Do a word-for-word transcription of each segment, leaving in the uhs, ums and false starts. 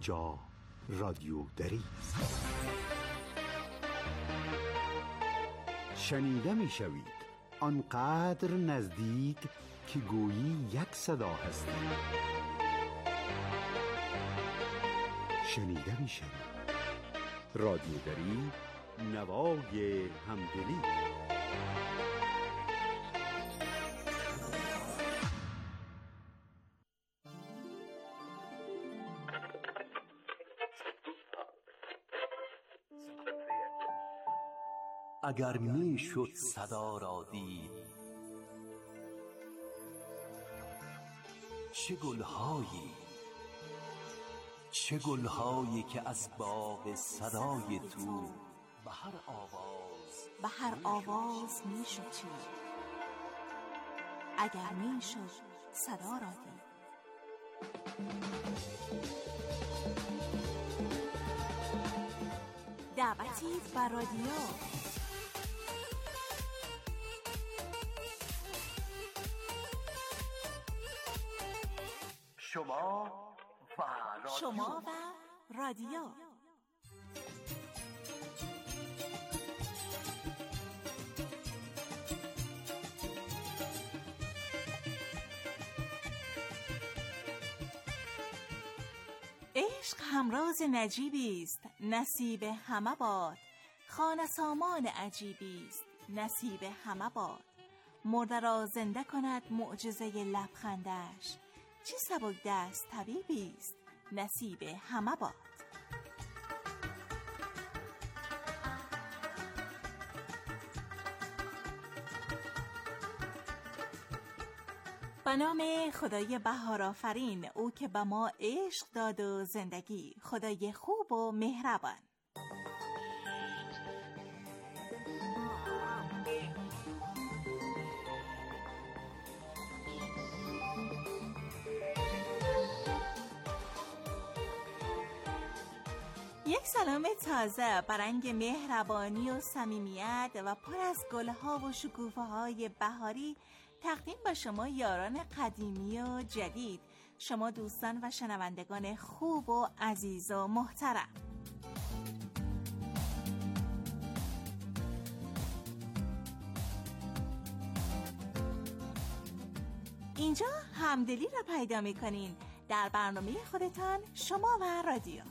اینجا رادیو دری است. شنیده می شوید آنقدر نزدیک که گویی یک صدا هستی. شنیده می شوید رادیو دری، نوای همدلی. اگر می شد صدا را دید، چه گلهایی چه گلهایی که از باغ صدای تو به هر آواز به هر آواز می شد چید. اگر می شد صدا را دید. دعوتی بر رادیو. شما و رادیو. شما و رادیو. عشق همراز نجیبی است، نصیب همه باد. خانه سامان عجیبی است، نصیب همه باد. مرده را زنده کند معجزه لبخندش. چه سبک دست طبیبی است، نصیب همه باد. به نام خدای بهارآفرین، او که به ما عشق داد و زندگی، خدای خوب و مهربان. یک سلام تازه برنگ مهربانی و صمیمیت و پر از گلها و شکوفه‌های بهاری تقدیم به شما یاران قدیمی و جدید، شما دوستان و شنوندگان خوب و عزیز و محترم. اینجا همدلی را پیدا می‌کنین در برنامه خودتان، شما و رادیو.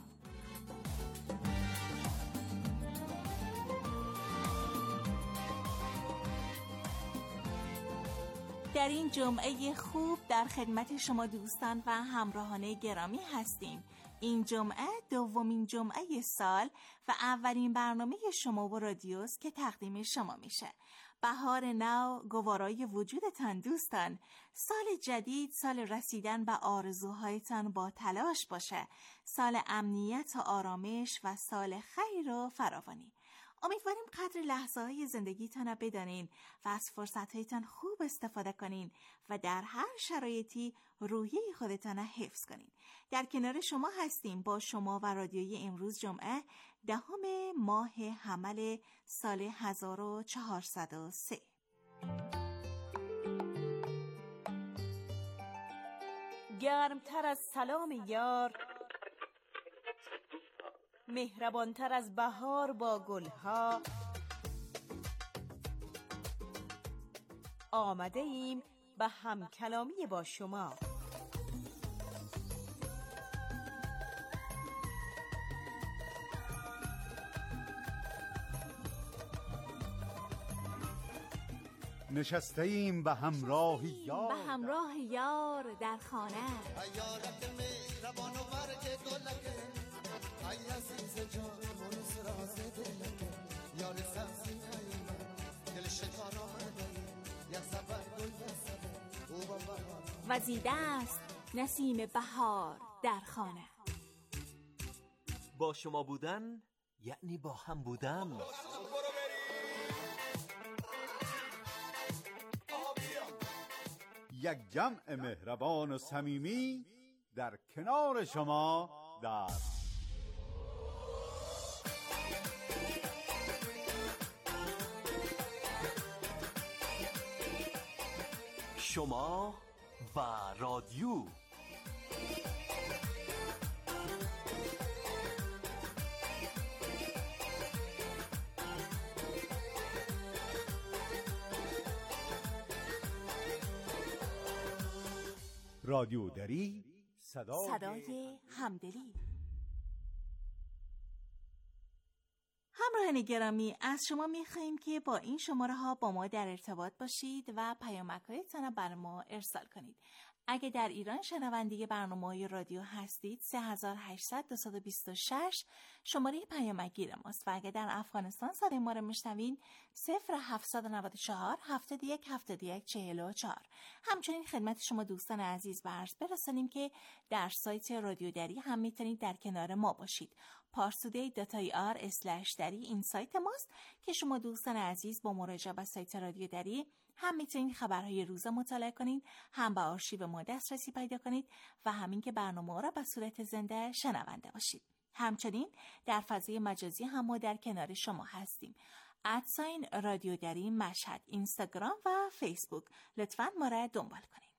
در این جمعه خوب در خدمت شما دوستان و همراهان گرامی هستیم. این جمعه دومین جمعه سال و اولین برنامه شما و رادیوست که تقدیم شما میشه. بهار نو گوارای وجودتان دوستان. سال جدید، سال رسیدن به آرزوهایتان با تلاش باشه. سال امنیت و آرامش و سال خیر و فراوانی. امیدواریم قدر لحظه های زندگیتان را بدانین و از فرصت هایتان خوب استفاده کنین و در هر شرایطی روحیه خودتان را حفظ کنین. در کنار شما هستیم با شما و رادیوی امروز جمعه دهم ماه حمل سال هزار و چهارصد و سه. گرمتر از سلام یار، مهربانتر از بهار با گلها، آمده ایم به هم کلامی با شما. نشسته ایم به همراه یار، به همراه یار در خانه. ایارت مهربان و برگ گلکه، ای عزیز جان منس راز دلکه، یار سبزی ایمن دل شکار آمده، یک سفر گل بسده او با وزیده است نسیم بهار در خانه. با شما بودن یعنی با هم بودن. یک جمع مهربان و صمیمی در کنار شما در شما و رادیو. رادیو دری، صدای, صدای همدلی. همراهان گرامی، از شما می‌خواهیم که با این شماره ها با ما در ارتباط باشید و پیامک‌هایتان را بر ما ارسال کنید. اگه در ایران شنونده برنامه‌های رادیو هستید، سه هزار و هشتصد دویست و بیست و شش شماره پیامک‌گیر ماست و اگه در افغانستان صدای ما رو میشنوین، صفر هفتصد و نود و چهار هفتاد و یک هفتاد و یک چهل و چهار. همچنین خدمت شما دوستان عزیز به عرض برسانیم که در سایت رادیو دری هم میتونید در کنار ما باشید. پارسودی دات آی آر اسلش دری این سایت ماست که شما دوستان عزیز با مراجعه به سایت رادیو دری هم میتونید خبرهای روز مطالعه کنید، هم به آرشیو ما دسترسی پیدا کنید و همین که برنامه را به صورت زنده شنونده باشید. همچنین در فضای مجازی هم ما در کنار شما هستیم. ادساین رادیو دری مشهد، اینستاگرام و فیسبوک. لطفاً ما را دنبال کنید.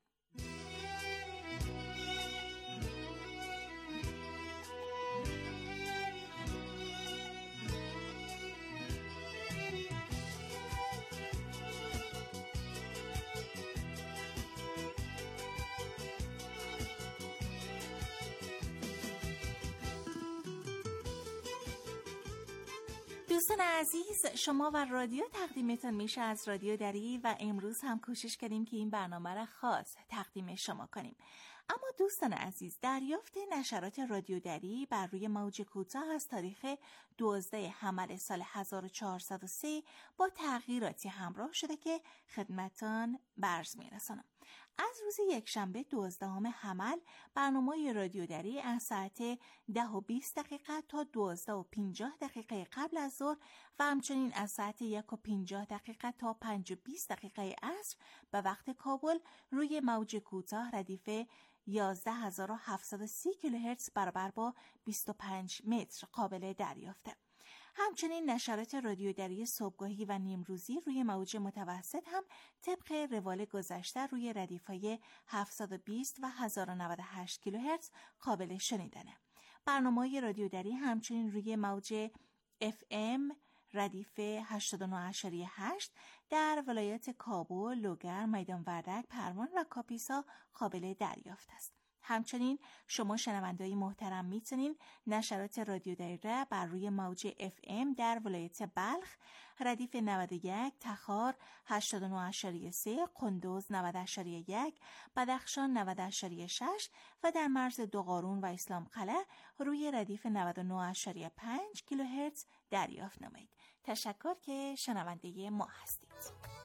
دوستان عزیز، شما و رادیو تقدیمتان میشه از رادیو دری و امروز هم کوشش کردیم که این برنامه را خاص تقدیم شما کنیم. اما دوستان عزیز، دریافت نشرات رادیو دری بر روی موج کوتاه از تاریخ دوازده حمل سال هزار و چهارصد و سه با تغییراتی همراه شده که خدمتان برز میرسانم. از روز یکشنبه دوازدهم حمل برنامه رادیو دری از ساعت ده و بیست دقیقه تا دوازده و پنجاه دقیقه قبل از ظهر و همچنین از ساعت یک و پنجاه دقیقه تا پنج و بیست دقیقه عصر به وقت کابل روی موج کوتاه ردیف یازده هزار و هفتصد و سی کیلوهرتز برابر با بیست و پنج متر قابل دریافته. همچنین نشرات رادیو دری صبحگاهی و نیمروزی روی موج متوسط هم طبق روال گذشته روی ردیف‌های هفتصد و بیست و هزار و نود و هشت کیلوهرتز قابل شنیدنه. برنامه‌های رادیو دری همچنین روی موج اف ام ردیف هشتاد و نه ممیز هشت در ولایات کابل، لوگر، میدان وردک، پروان و کاپیسا قابل دریافت است. همچنین شما شنونده‌های محترم میتونین نشرات رادیو دری را بر روی موج اف ام در ولایت بلخ ردیف نود و یک، تخار هشتاد و نه ممیز سه، قندوز نود ممیز یک، بدخشان نود ممیز شش و در مرز دوقارون و اسلام قلعه روی ردیف نود و نه ممیز پنج کیلوهرتز دریافت نمایید. تشکر که شنونده ما هستید.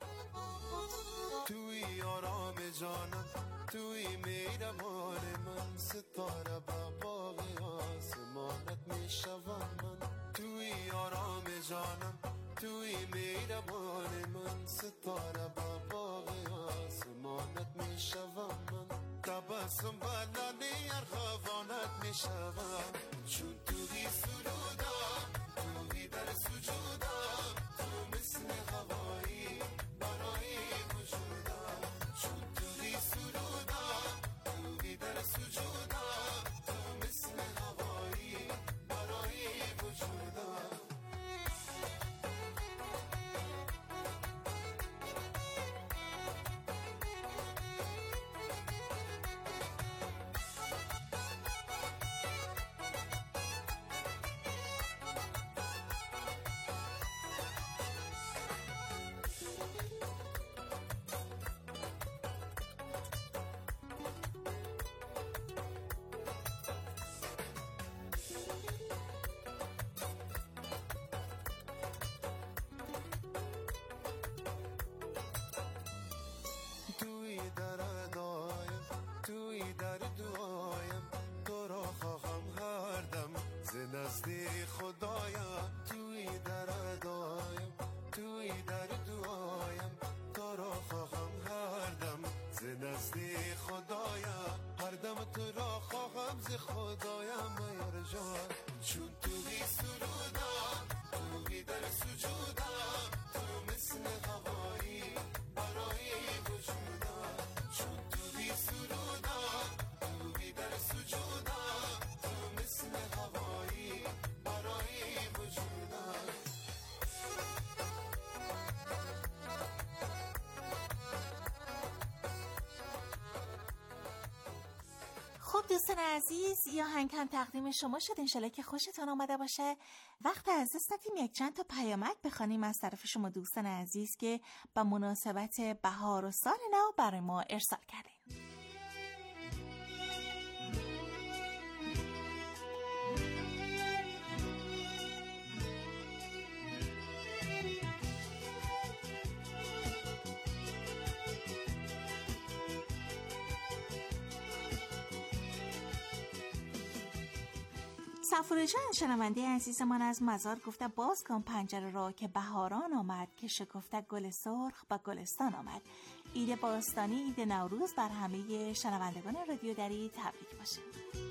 توی آرام جانم، توی مهربان من، ستاره با باغ آسمانت میشوم من. توی آرام جانم، توی مهربان من، ستاره با باغ آسمانت میشوم من. تبسم بلنی ارغوانت میشوم، چون توی سرودم، توی در سجودم، تو مثل هوایی برای وجودم. چون توی سرودم، توی در سجودم، تو مثل هوایی برای وجودم. توی در دایم، توی در دعایم، تو را خواهم هر دم ز نزد خدایم. توی در دایم، توی در دعایم، تو را خواهم هر دم ز نزد خدایم. هر دم تو را خواهم ز خدایم یار جان. چون توی سرودم، توی در سجودم، تو مثل هوایی برای وجودم. چون توی سرودم، توی در سجودم، تو مثل هوایی برای وجودم. دوستان عزیز، یا هنگ هم تقدیم شما شد. انشالله که خوشتان آمده باشه. وقت از دست ندیم یک چند تا پیامک بخوانیم از طرف شما دوستان عزیز که به مناسبت بهار و سال نو برای ما ارسال کردین. صفوره جان شنونده عزیزمان از مزار گفته باز کن پنجره را که بهاران آمد، که شکفته گل سرخ به گلستان آمد. عید باستانی، عید نوروز بر همه شنوندگان رادیو دری تبریک باشه.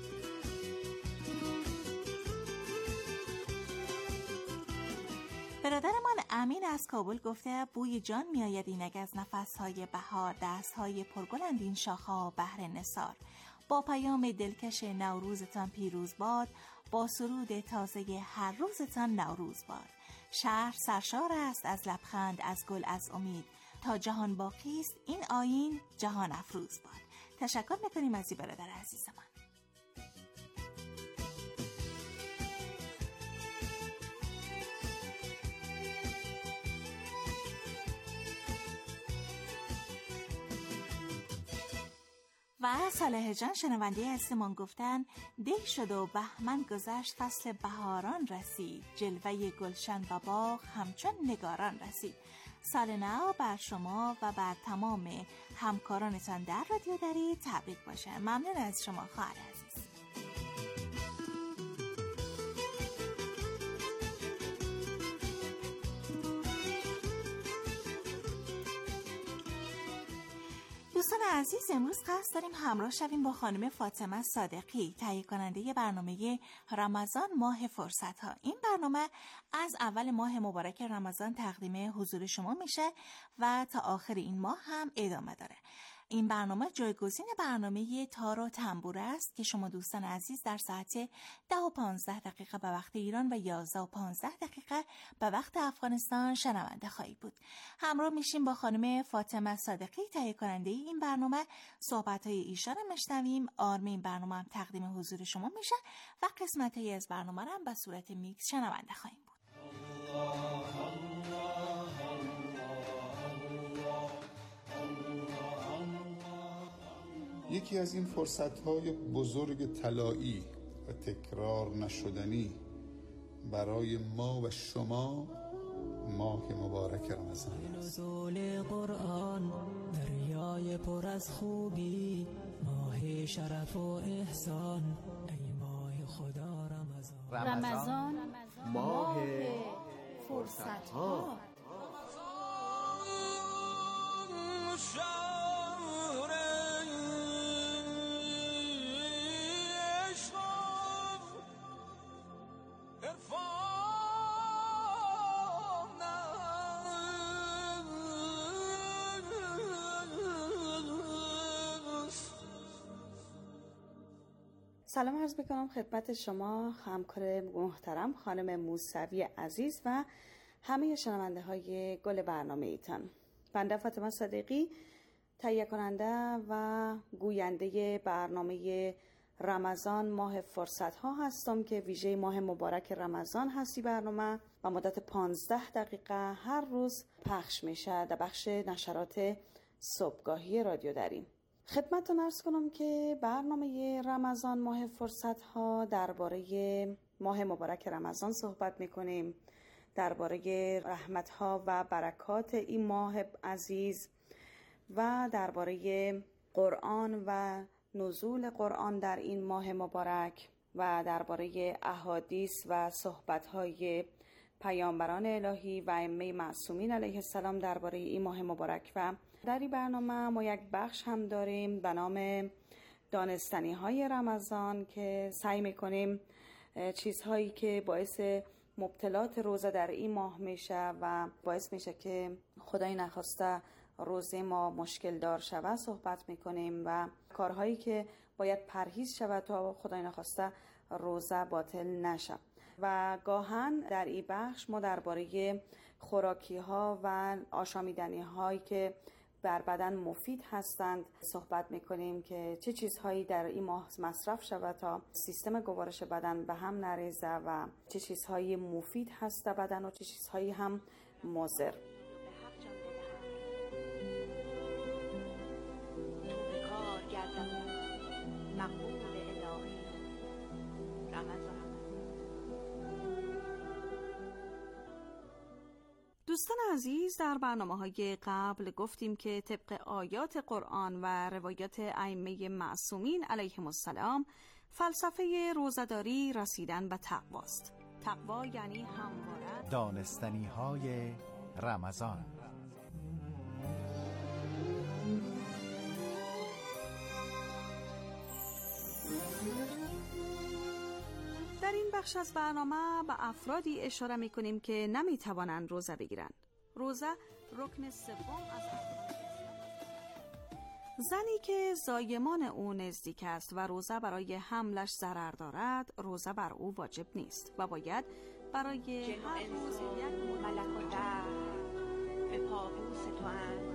برادرمان امین از کابل گفته بوی جان میآید اینک از نفسهای بهار، دستهای پرگلند این شاخه‌ها بهر نثار. با پیام دلکش نوروزتان پیروز باد، با سرود تازه هر روزتان نوروز باد. شهر سرشار است از لبخند، از گل، از امید. تا جهان باقی است این آیین جهان افروز باد. تشکر میکنیم از این برادر عزیزمان. و صالح جان شنونده عزیزمان گفتن دی شد و بهمن گذشت، فصل بهاران رسید، جلوه گلشن و باغ همچون نگاران رسید. سال نو بر شما و بر تمام همکارانتان در رادیو دری تبریک باشه. ممنون از شما خواهر عزیز. دوستان عزیز، امروز قصد داریم همراه شویم با خانم فاطمه صادقی، تهیه کننده برنامه رمضان ماه فرصت ها. این برنامه از اول ماه مبارک رمضان تقدیم حضور شما میشه و تا آخر این ماه هم ادامه داره. این برنامه جایگزین برنامه تار و تنبور است که شما دوستان عزیز در ساعت ده و پانزده دقیقه به وقت ایران و یازده و پانزده دقیقه به وقت افغانستان شنونده خواهید بود. همراه میشیم با خانم فاطمه صادقی، تهیه کننده این برنامه. صحبت‌های ایشان رو میشنویم. آرمین این برنامه هم تقدیم حضور شما میشه و قسمت‌هایی از برنامه رو هم به صورت میکس شنونده خواهیم بود. یکی از این فرصت‌های بزرگ طلایی و تکرار نشدنی برای ما و شما ماه مبارک رمضان است. نزول قرآن دریای پر از خوبی، ماه شرف و احسان، ای ماه خدا رمضان. رمضان ماه فرصت‌ها. سلام عرض میکنم خدمت شما همکار محترم خانم موسوی عزیز و همه شنونده های گل برنامه ایتان. بنده فاطمه صادقی، تهیه کننده و گوینده برنامه رمضان ماه فرصت ها هستم که ویژه ماه مبارک رمضان هستی. برنامه و مدت پانزده دقیقه هر روز پخش میشه در بخش نشرات صبحگاهی رادیو دری. خدمتتون عرض کنم که برنامه رمضان ماه فرصت ها درباره ماه مبارک رمضان صحبت میکنیم، درباره رحمت ها و برکات این ماه عزیز و درباره قرآن و نزول قرآن در این ماه مبارک و درباره احادیث و صحبت های پیامبران الهی و ائمه معصومین علیه السلام درباره این ماه مبارک. و در این برنامه ما یک بخش هم داریم به نام دانستنی های رمضان که سعی میکنیم چیزهایی که باعث مبتلات روزه در این ماه میشه و باعث میشه که خدای نخواسته روزه ما مشکل دار شود صحبت میکنیم و کارهایی که باید پرهیز شود تا خدای نخواسته روزه باطل نشه. و گاهن در این بخش ما درباره خوراکی ها و آشامیدنی هایی که بر بدن مفید هستند صحبت میکنیم که چه چیزهایی در این ماه مصرف شود تا سیستم گوارش بدن به هم نریزه و چه چیزهایی مفید هست در بدن و چه چیزهایی هم مضر. دوستان عزیز، در برنامه‌های قبل گفتیم که طبق آیات قرآن و روایات ائمه معصومین علیهم السلام فلسفه روزه‌داری رسیدن به تقواست. تقوا یعنی همواره دانستنی‌های رمضان. در این بخش از برنامه به افرادی اشاره می‌کنیم که نمی‌توانند روزه بگیرند. روزه رکن سوم از زنی که زایمان او نزدیک است و روزه برای حملش ضرر دارد، روزه بر او واجب نیست و باید برای هر روز یک ملک و در به پابوس تو اند،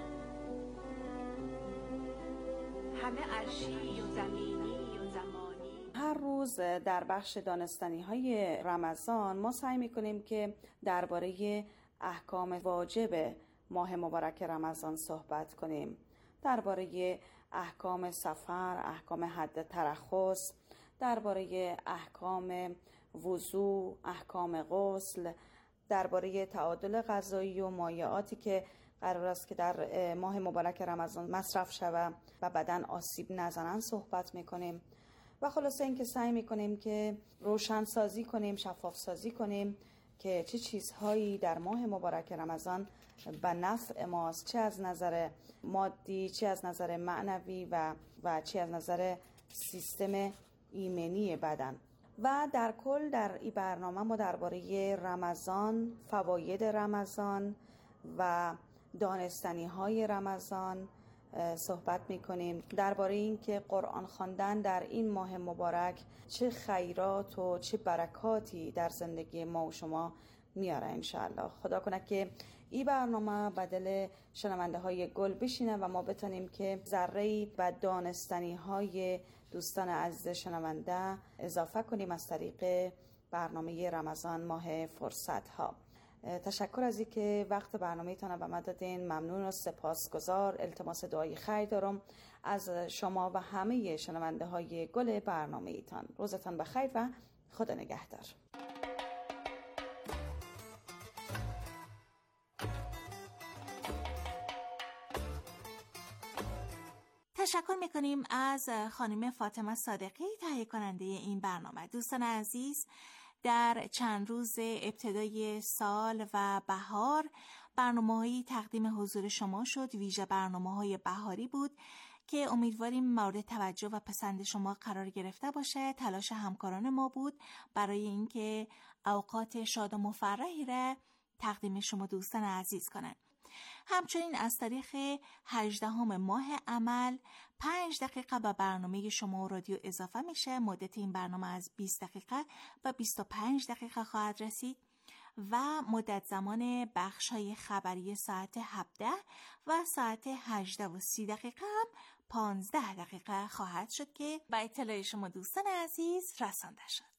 همه عرشی و زمینی و زمانی. هر روز در بخش دانستنی های رمضان ما سعی میکنیم که درباره احکام واجب ماه مبارک رمضان صحبت کنیم، درباره احکام سفر، احکام حد ترخص، درباره احکام وضو، احکام غسل، درباره تعادل غذایی و مایعاتی که قرار است که در ماه مبارک رمضان مصرف شود و بدن آسیب نزنن صحبت میکنیم و خلاصه این که سعی میکنیم که روشن سازی کنیم، شفاف سازی کنیم که چه چیزهایی در ماه مبارک رمضان به نفع ماست، چه از نظر مادی، چه از نظر معنوی و و چه از نظر سیستم ایمنی بدن. و در کل در این برنامه ما درباره رمضان، فواید رمضان و دانستنی های رمضان صحبت میکنیم، درباره این که قرآن خواندن در این ماه مبارک چه خیرات و چه برکاتی در زندگی ما و شما میاره انشاءالله. خدا کنه که این برنامه به دل شنونده های گل بشینه و ما بتونیم که ذره‌ای به دانستنی های دوستان عزیز شنونده اضافه کنیم از طریق برنامه رمضان ماه فرصت ها. تشکر از این که وقت برنامه تان به من دادین، ممنون و سپاسگزار. التماس دعای خیر دارم از شما و همه شنونده های گل برنامه ایتان. روزتان بخیر و خدا نگهدار. تشکر میکنیم از خانم فاطمه صادقی تهیه کننده این برنامه. دوستان عزیز، در چند روز ابتدای سال و بهار برنامه‌هایی تقدیم حضور شما شد، ویژه برنامه‌های بهاری بود که امیدواریم مورد توجه و پسند شما قرار گرفته باشه. تلاش همکاران ما بود برای اینکه اوقات شاد و مفرحی را تقدیم شما دوستان عزیز کنند. همچنین از تاریخ هجدهم ماه عمل پنج دقیقه به برنامه شما رادیو اضافه میشه. مدت این برنامه از بیست دقیقه و بیست و پنج دقیقه خواهد رسید و مدت زمان بخش‌های خبری ساعت هفده و ساعت هجده و سی دقیقه هم پانزده دقیقه خواهد شد که به اطلاع شما دوستان عزیز رسانده شد.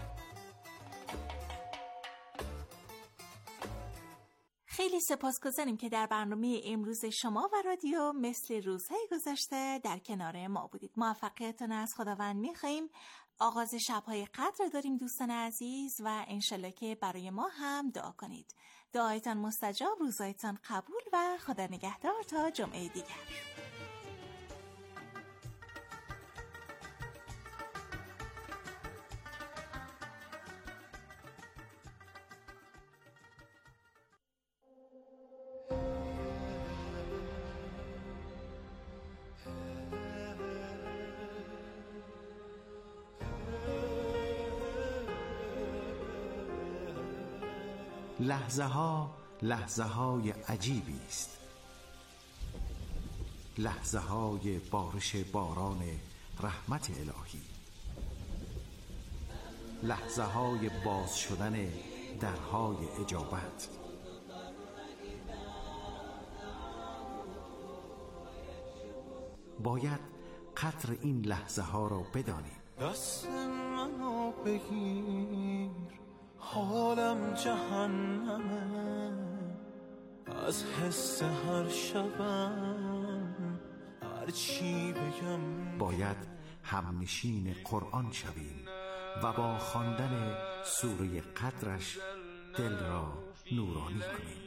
خیلی سپاسگزاریم که در برنامه امروز شما و رادیو مثل روزهای گذشته در کنار ما بودید. موفقیتتون از خداوند می‌خوایم. آغاز شب‌های قدر داریم دوستان عزیز و انشالله که برای ما هم دعا کنید. دعایتان مستجاب، روزایتان قبول و خدا نگهدار تا جمعه دیگر. لحظه ها لحظه های عجیبی است، لحظه های بارش باران رحمت الهی، لحظه های باز شدن درهای اجابت، باید قدر این لحظه ها را بدانیم. دست منو بگیر، حالم جهنمه، از حس هر شبم هر چی بگم. باید همنشین قرآن شویم و با خواندن سوره قدرش دل را نورانی کنیم.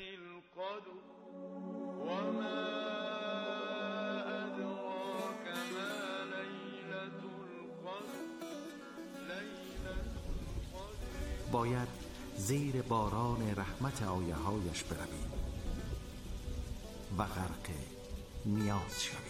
باید زیر باران رحمت آیه هایش برویم و غرق نیاز شویم.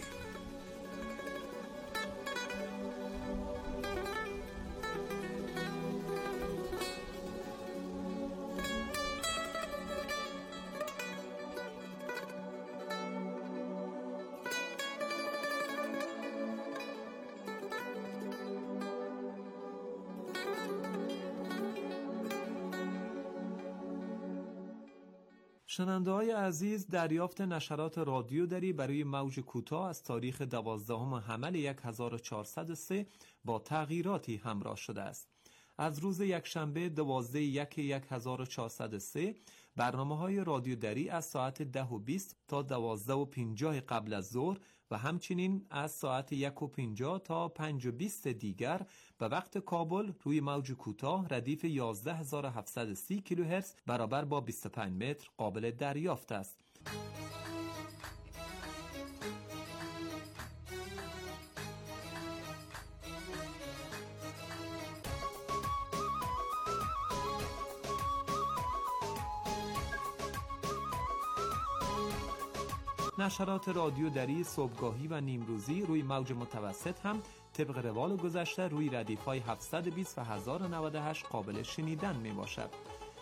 شنونده‌های عزیز، دریافت نشرات رادیو دری برای موج کوتاه از تاریخ دوازدهم حمل هزار و چهارصد و سه با تغییراتی همراه شده است. از روز یکشنبه دوازده یک هزار و چهارصد و سه برنامه‌های رادیو دری از ساعت ده و بیست تا دوازده و پنجاه قبل از ظهر و همچنین از ساعت یک و پنجاه تا پنج و بیست دیگر به وقت کابل روی موج کوتاه ردیف یازده هزار و هفتصد و سی کیلوهرتز برابر با بیست و پنج متر قابل دریافت است. نشرات رادیو دری صبحگاهی و نیمروزی روی موج متوسط هم طبق روال گذشته روی ردیف‌های هفتصد و بیست و هزار و نود و هشت قابل شنیدن می باشد.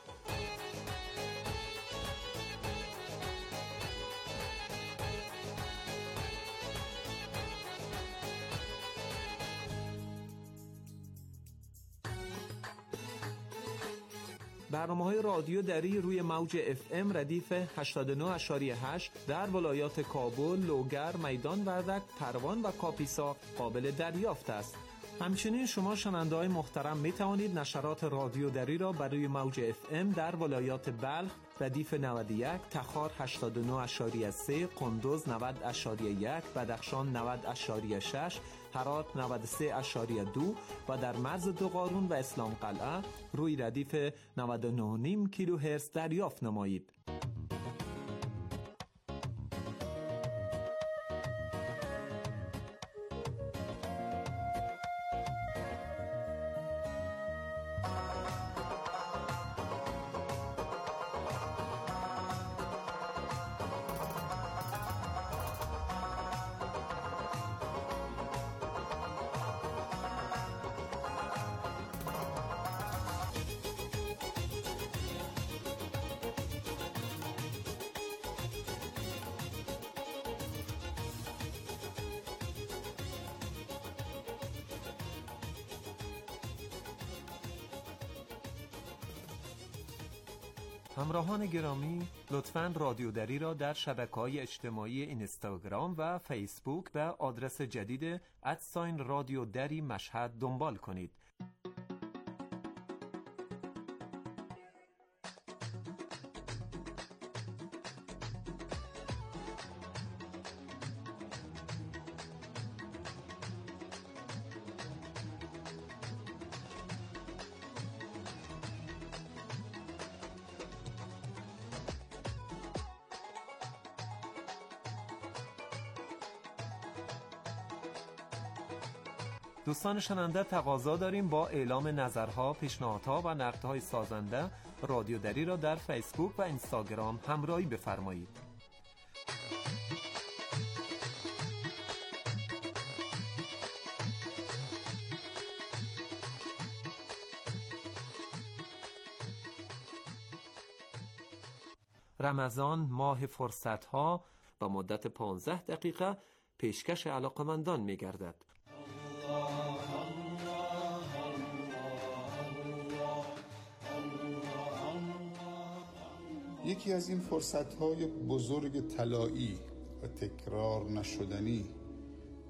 برنامه‌های رادیو دری روی موج اف ام ردیف هشتاد و نه ممیز هشت در ولایات کابل، لوگر، میدان وردک، پروان و کاپیسا قابل دریافت است. همچنین شما شنونده‌های محترم می توانید نشرات رادیو دری را برای موج اف ام در ولایات بلخ ردیف نود و یک، تخار هشتاد و نه ممیز سه، قندوز نود ممیز یک، بدخشان نود ممیز شش، هرات نود و سه ممیز دو و در مرز دو قارون و اسلام قلعه روی ردیف نود و نه و نیم کیلوهرتز دریافت نمایید. همراهان گرامی، لطفاً رادیو دری را در شبکه‌های اجتماعی اینستاگرام و فیسبوک به آدرس جدید ادساین رادیو دری مشهد دنبال کنید. دوستان شنونده، تقاضا داریم با اعلام نظرها، پیشنهادها و نقدهای سازنده رادیو دری را در فیسبوک و اینستاگرام همراهی بفرمایید. رمضان ماه فرصت‌ها با مدت پانزده دقیقه پیشکش علاقمندان می‌گردد. یکی از این فرصت‌های بزرگ طلایی و تکرار نشدنی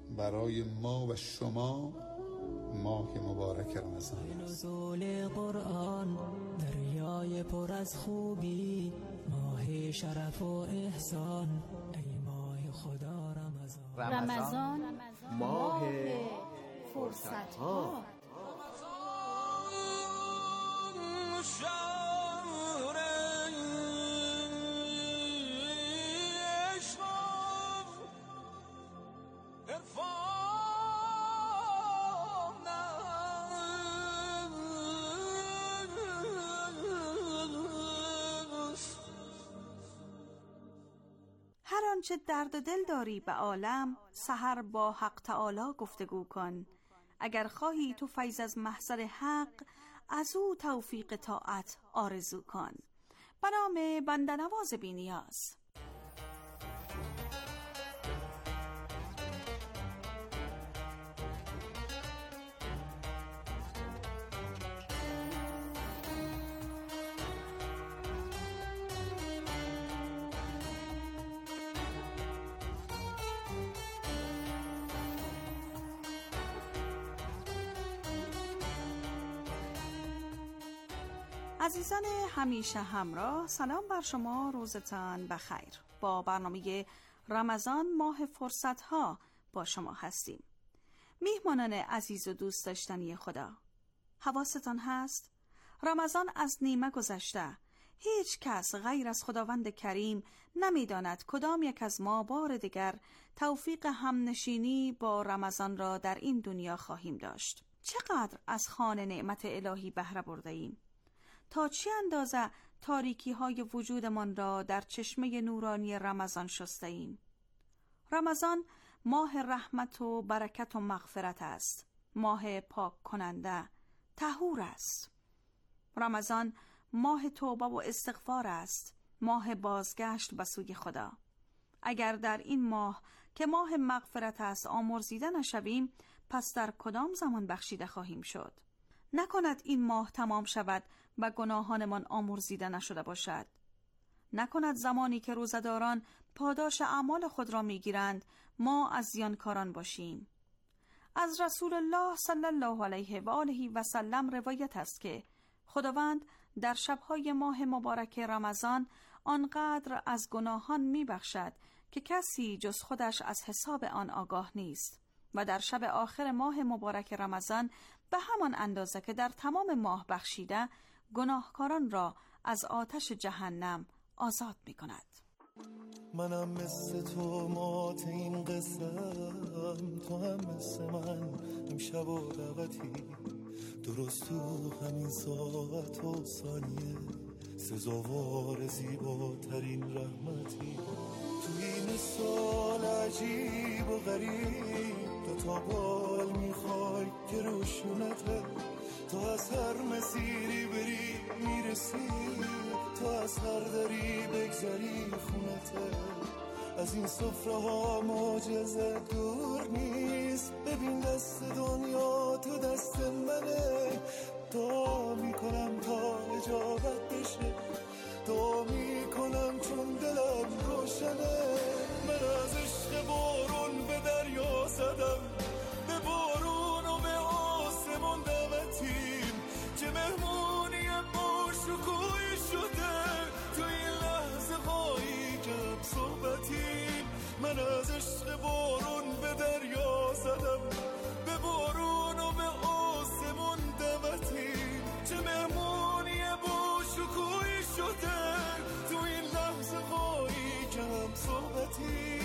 برای ما و شما ماه مبارک رمضان است. نزول قرآن دریای پر از خوبی، ماه شرف و احسان، ای ماه خدا رمضان. رمضان ماه فرصت ها. هر آنچه درد و دل داری به عالم، سحر با حق تعالی گفتگو کن. اگر خواهی تو فیض از محضر حق، از او توفیق طاعت آرزو کن. به نام بنده‌نواز بی‌نیاز. عزیزان همیشه همراه، سلام بر شما، روزتان بخیر. با برنامه رمضان ماه فرصت ها با شما هستیم. میهمانان عزیز و دوست داشتنی خدا، حواستان هست؟ رمضان از نیمه گذشته. هیچ کس غیر از خداوند کریم نمیداند کدام یک از ما بار دیگر توفیق همنشینی با رمضان را در این دنیا خواهیم داشت. چقدر از خوان نعمت الهی بهره برده ایم؟ تا چه اندازه تاریکی های وجودمان را در چشمه نورانی رمضان شسته ایم؟ رمضان ماه رحمت و برکت و مغفرت است. ماه پاک کننده، طهور است. رمضان ماه توبه و استغفار است. ماه بازگشت به سوی خدا. اگر در این ماه که ماه مغفرت است آمرزیده نشویم، پس در کدام زمان بخشیده خواهیم شد؟ نکند این ماه تمام شود و گناهانمان آمرزیده نشده باشد. نکند زمانی که روزداران پاداش اعمال خود را میگیرند ما از زیانکاران باشیم. از رسول الله صلی الله علیه و آله و سلم روایت است که خداوند در شبهای ماه مبارک رمضان آنقدر از گناهان میبخشد که کسی جز خودش از حساب آن آگاه نیست، و در شب آخر ماه مبارک رمضان به همان اندازه که در تمام ماه بخشیده، گناهکاران را از آتش جهنم آزاد می کند. منم مثل تو مات این قسم، تو هم مثل من امشب و دعوتی، درست تو همین ساعت و ثانیه سزاوار زیباترین رحمتی. تو این سال عجیب و غریب دوتا بال میخوای که روشونته، تو از هر مسیری بری میرسی، تو از هر دری بگذری خونته. از این سفره ها معجزه دور نیست، ببین دست دنیا تو دست منه. دعا میکنم تا اجابت بشه، دعا میکنم چون دلم روشنه. من از عشق بارون به دریا زدم، به بارون و به آسمون دعوتیم، چه مهمونیم با شکوهی شده، تو این لحظه هایی کم صحبتیم. من از عشق بارون به دریا زدم، به بارون و به آسمون دعوتیم، چه مهمونی با شکوهی شده، تو این لحظه هایی کم صحبتیم.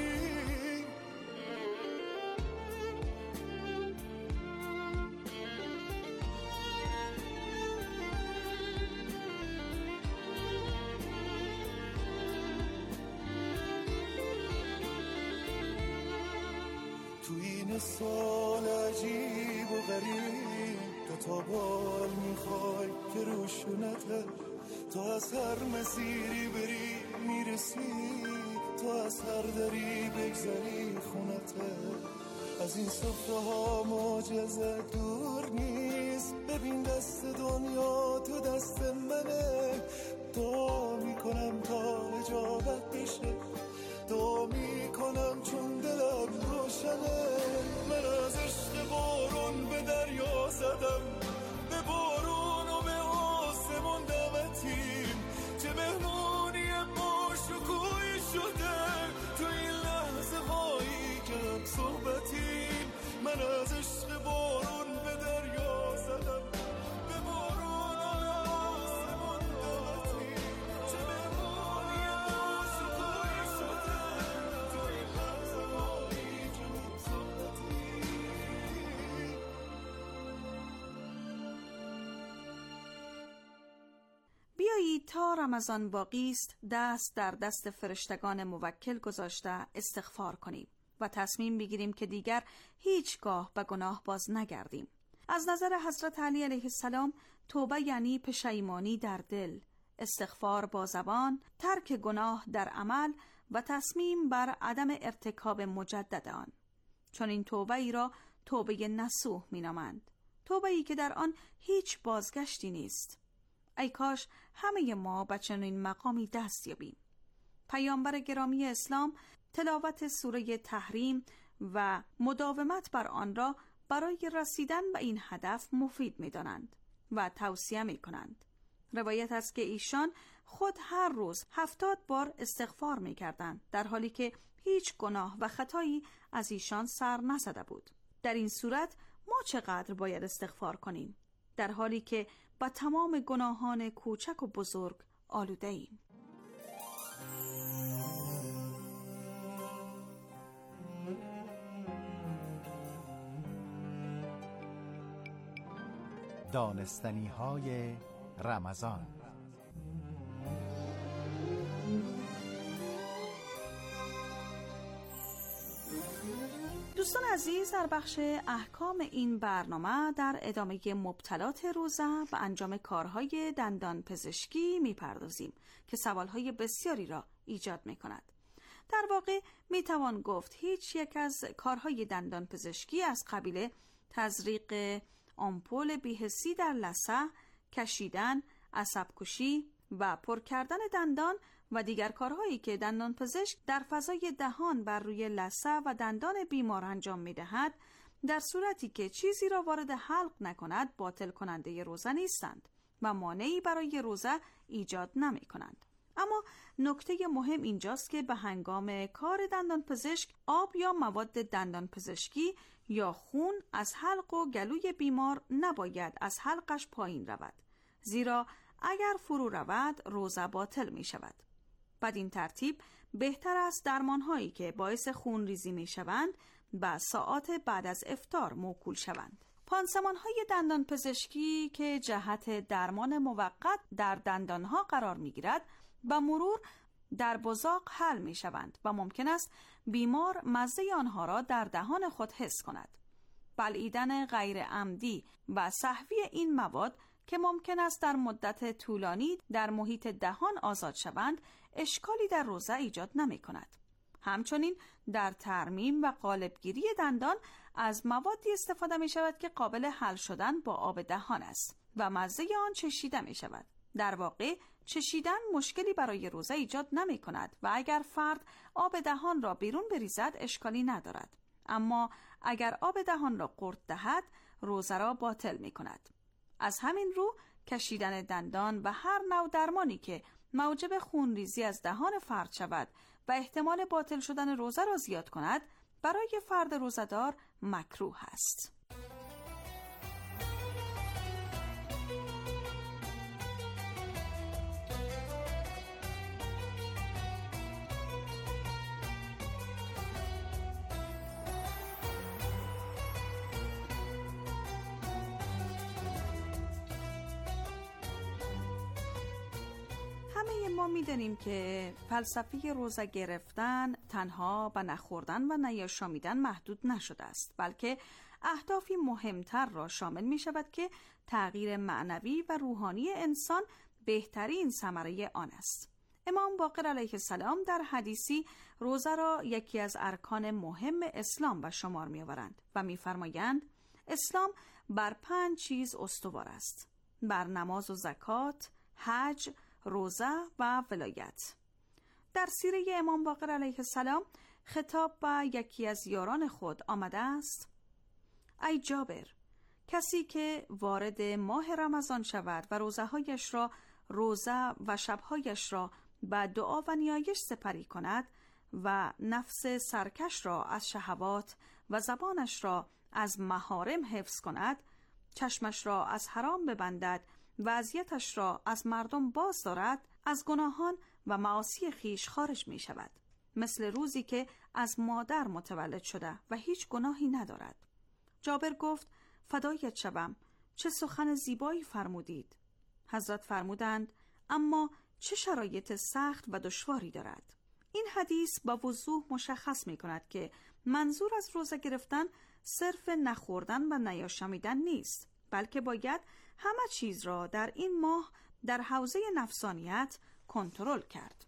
سال عجیب و غریب دوتا بال میخوای که روشونته، تو از هر مسیری بری میرسی، تو از هر دری بگذری خونته. از این سفره ها معجزه دور نیست، ببین دست دنیا تو دست منه. دعا میکنم تا اجابت بشه، دعا میکنم چون دلم رو عاشقه، من از عشق بارون به دریا زدم، به بارون و به آسمون دمتیم، چه مهمونی ما شکوی شده تو این لحظه هایی که هم صحبتیم. من از عشق بارون به دریا زدم، به بارون و به آسمون دمتیم، چه مهمونی ما شکوی شده تو این لحظه هایی که هم صحبتیم. بیایید تا رمضان باقی است دست در دست فرشتگان موکل گذاشته استغفار کنیم و تصمیم بگیریم که دیگر هیچگاه به گناه باز نگردیم. از نظر حضرت علی علیه السلام توبه یعنی پشیمانی در دل، استغفار با زبان، ترک گناه در عمل و تصمیم بر عدم ارتکاب مجدد آن. چون این توبه ای را توبه نصوح می نامند، توبه ای که در آن هیچ بازگشتی نیست. ای کاش همه ما به چنین مقامی دست یابیم. پیامبر گرامی اسلام تلاوت سوره تحریم و مداومت بر آن را برای رسیدن به این هدف مفید می دانند و توصیه می کنند. روایت است که ایشان خود هر روز هفتاد بار استغفار می کردند، در حالی که هیچ گناه و خطایی از ایشان سر نزده بود. در این صورت ما چقدر باید استغفار کنیم در حالی که با تمام گناهان کوچک و بزرگ آلوده ایم؟ دانستنی های رمضان. دوستان عزیز، در بخش احکام این برنامه در ادامه مبتلات روزه و انجام کارهای دندان پزشکی میپردازیم که سوالهای بسیاری را ایجاد میکند. در واقع میتوان گفت هیچ یک از کارهای دندان پزشکی از قبیل تزریق آمپول بی‌حسی در لثه، کشیدن، عصب کشی و پر کردن دندان و دیگر کارهایی که دندان پزشک در فضای دهان بر روی لثه و دندان بیمار انجام می‌دهد، در صورتی که چیزی را وارد حلق نکند باطل کننده روزه نیستند و مانعی برای روزه ایجاد نمی‌کنند. اما نکته مهم اینجاست که به هنگام کار دندان پزشک آب یا مواد دندان پزشکی یا خون از حلق و گلوی بیمار نباید از حلقش پایین رود، زیرا اگر فرو رود روزه باطل می شود. بدین ترتیب بهتر است درمانهایی که باعث خون ریزی می شوند به ساعات بعد از افطار موکول شوند. پانسمان‌های دندان پزشکی که جهت درمان موقت در دندانها قرار می گیرد با مرور در بزاق حل می شوند و ممکن است بیمار مزه آنها را در دهان خود حس کند. بلعیدن غیر عمدی و سهوی این مواد که ممکن است در مدت طولانی در محیط دهان آزاد شوند اشکالی در روزه ایجاد نمی کند. همچنین در ترمیم و قالبگیری دندان از موادی استفاده می شود که قابل حل شدن با آب دهان است و مزه آن چشیده می شود. در واقع چشیدن مشکلی برای روزه ایجاد نمی کند و اگر فرد آب دهان را بیرون بریزد اشکالی ندارد، اما اگر آب دهان را قورت دهد روزه را باطل می کند. از همین رو کشیدن دندان و هر نوع درمانی که موجب خونریزی از دهان فرد شود و احتمال باطل شدن روزه را زیاد کند برای فرد روزه‌دار مکروه است. همه ما می‌دانیم که فلسفه روزه گرفتن تنها به نخوردن و نیاشامیدن محدود نشده است، بلکه اهدافی مهمتر را شامل می شود که تغییر معنوی و روحانی انسان بهترین ثمره آن است. امام باقر علیه السلام در حدیثی روزه را یکی از ارکان مهم اسلام به شمار می آورند و می فرمایند اسلام بر پنج چیز استوار است: بر نماز و زکات، حج، روزه و ولایت. در سیره امام باقر علیه السلام خطاب به یکی از یاران خود آمده است: ای جابر، کسی که وارد ماه رمضان شود و روزهایش را روزه و شبهایش را به دعا و نیایش سپری کند و نفس سرکش را از شهوات و زبانش را از محارم حفظ کند، چشمش را از حرام ببندد و اذیتش را از مردم باز دارد، از گناهان و معاصی خیش خارج می شود، مثل روزی که از مادر متولد شده و هیچ گناهی ندارد. جابر گفت: فدایت شوم، چه سخن زیبایی فرمودید. حضرت فرمودند: اما چه شرایط سخت و دشواری دارد. این حدیث با وضوح مشخص می کند که منظور از روزه گرفتن صرف نخوردن و نیاشامیدن نیست، بلکه باید همه چیز را در این ماه در حوزه نفسانیت کنترل کرد.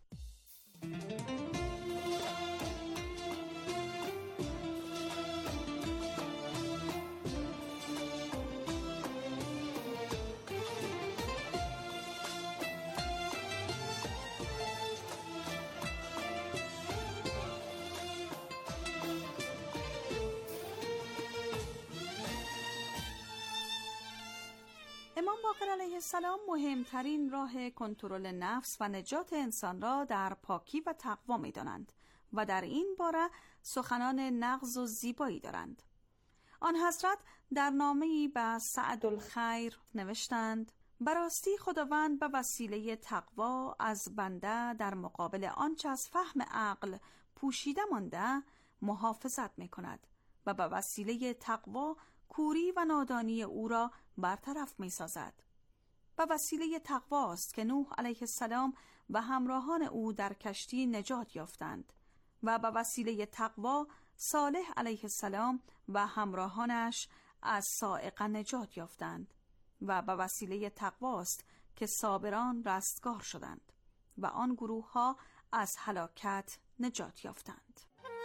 امام باقر علیه السلام مهمترین راه کنترل نفس و نجات انسان را در پاکی و تقوا می دانند و در این باره سخنان نغز و زیبایی دارند. آن حضرت در نامه‌ای به سعدالخیر نوشتند: براستی خداوند به وسیله تقوا از بنده در مقابل آنچه از فهم عقل پوشیده مانده محافظت می کند و به وسیله تقوا کوری و نادانی او را برطرف می سازد. به وسیله تقوا است که نوح علیه السلام و همراهان او در کشتی نجات یافتند و به وسیله تقوا صالح علیه السلام و همراهانش از صاعقه نجات یافتند و به وسیله تقوا است که صابران رستگار شدند و آن گروه ها از هلاکت نجات یافتند.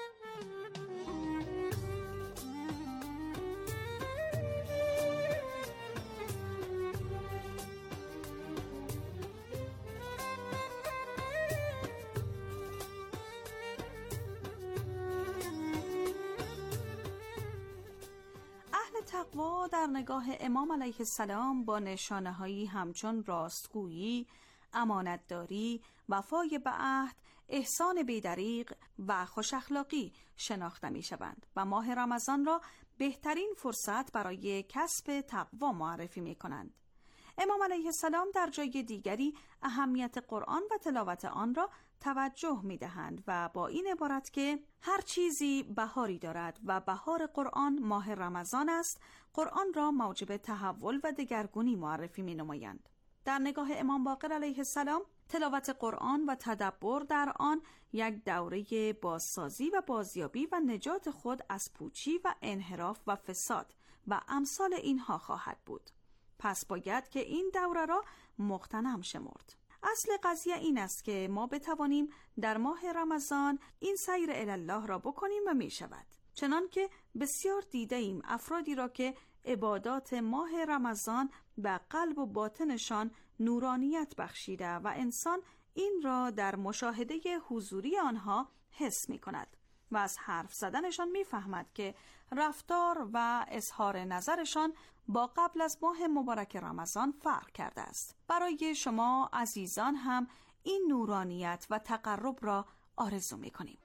تقوا در نگاه امام علیه السلام با نشانه‌هایی همچون راستگویی، امانتداری، وفای به عهد، احسان بی‌دریغ و خوش اخلاقی شناخته می‌شوند و ماه رمضان را بهترین فرصت برای کسب تقوا معرفی می‌کنند. امام علیه السلام در جای دیگری اهمیت قرآن و تلاوت آن را توجه می‌دهند و با این عبارت که هر چیزی بهاری دارد و بهار قرآن ماه رمضان است، قرآن را موجب تحول و دگرگونی معرفی می‌نمایند. در نگاه امام باقر علیه السلام تلاوت قرآن و تدبر در آن یک دوره بازسازی و بازیابی و نجات خود از پوچی و انحراف و فساد و امثال اینها خواهد بود. پس باید که این دوره را مغتنم شمرد. اصل قضیه این است که ما بتوانیم در ماه رمضان این سیر الله را بکنیم و می شود. چنان که بسیار دیده ایم افرادی را که عبادات ماه رمضان به قلب و باطنشان نورانیت بخشیده و انسان این را در مشاهده حضوری آنها حس می کند و از حرف زدنشان می فهمد که رفتار و اظهار نظرشان با قبل از ماه مبارک رمضان فرق کرده است. برای شما عزیزان هم این نورانیت و تقرب را آرزو می کنیم.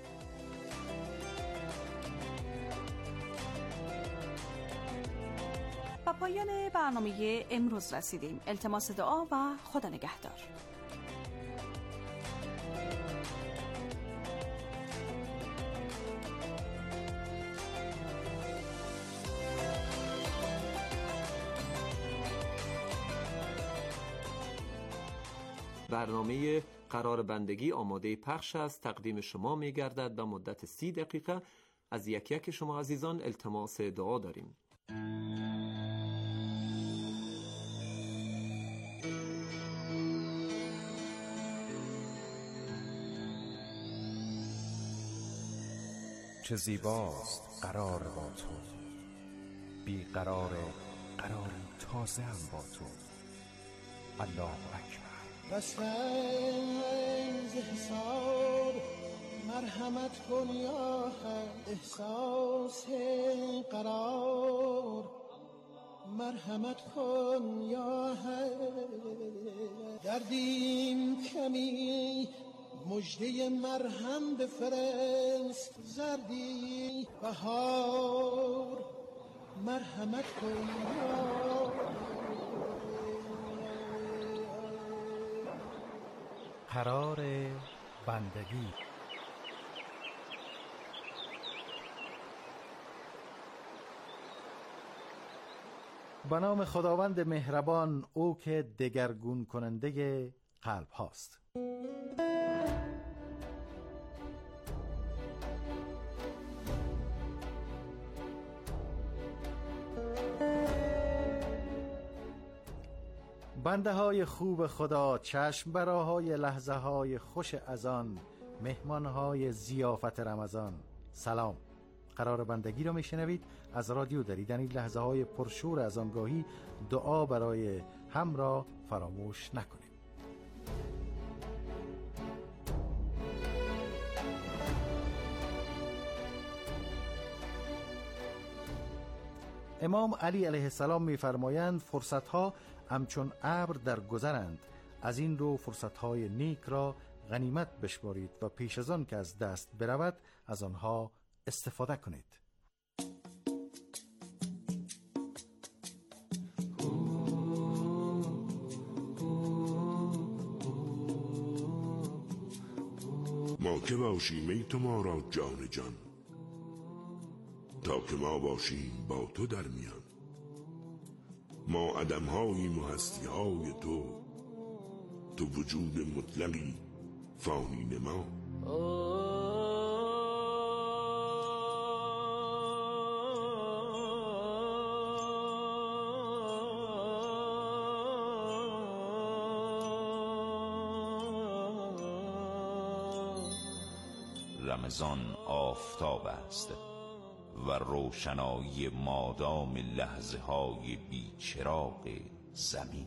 به پایان برنامه امروز رسیدیم. التماس دعا و خدا نگهدار. برنامه قرار بندگی آماده پخش است، تقدیم شما می گردد به مدت سی دقیقه. از یک یک شما عزیزان التماس دعا داریم. چه زیباست قرار با تو، بی قرار قراری تازه هم با تو. الله اکبر. قشنگ حساب مرحمت کن یا حق احساس قرار، مرحمت کن یا حق دردیم کمی مجده مرهم بفرست، زردی بهار مرحمت کن یا قرار بندگی. به نام خداوند مهربان، او که دگرگون کننده قلب هاست. بنده های خوب خدا، چشم براهای لحظه های خوش از آن، مهمان های ضیافت رمضان، سلام. قرار بندگی را میشنوید از رادیو دری. در این لحظه های پرشور از آنگاهی دعا برای هم را فراموش نکنید. امام علی علیه السلام می‌فرمایند فرصت‌ها همچون ابر در گذرند، از این رو فرصت‌های نیک را غنیمت بشمارید و پیش از آن که از دست برود از آنها استفاده کنید. ما که باشیم ای تو ما را جان جان، تا که ما باشیم با تو در میان. ما عدم هاییم و هستی های تو، تو وجود مطلقی فانی نما. رمضان آفتاب است و روشنایی مادام لحظه های بیچراغ زمین.